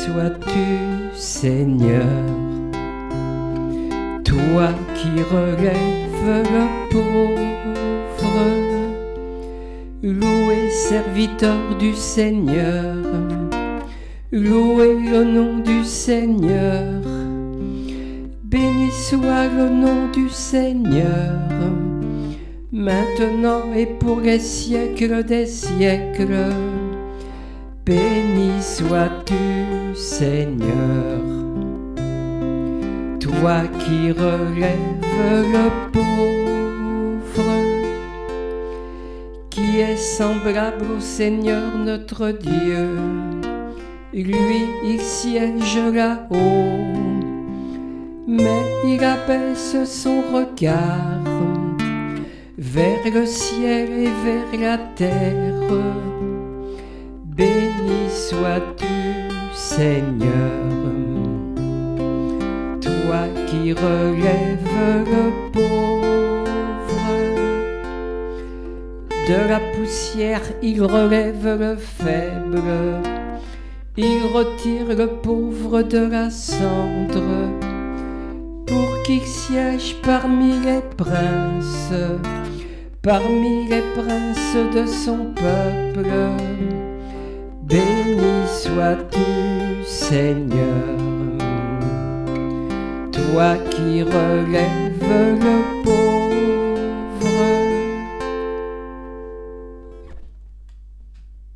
sois-tu, Seigneur, toi qui relèves le pauvre. Loué serviteur du Seigneur, loué le nom du Seigneur. Béni soit le nom du Seigneur, maintenant et pour les siècles des siècles. Béni sois-tu, Seigneur, toi qui relèves le pauvre, qui est semblable au Seigneur notre Dieu. Lui, il siège là-haut, mais il abaisse son regard vers le ciel et vers la terre. Béni sois-tu, Seigneur, toi qui relèves le pauvre. De la poussière, il relève le faible, il retire le pauvre de la cendre, pour qu'il siège parmi les princes de son peuple. Béni sois-tu, Seigneur, toi qui relèves le pauvre.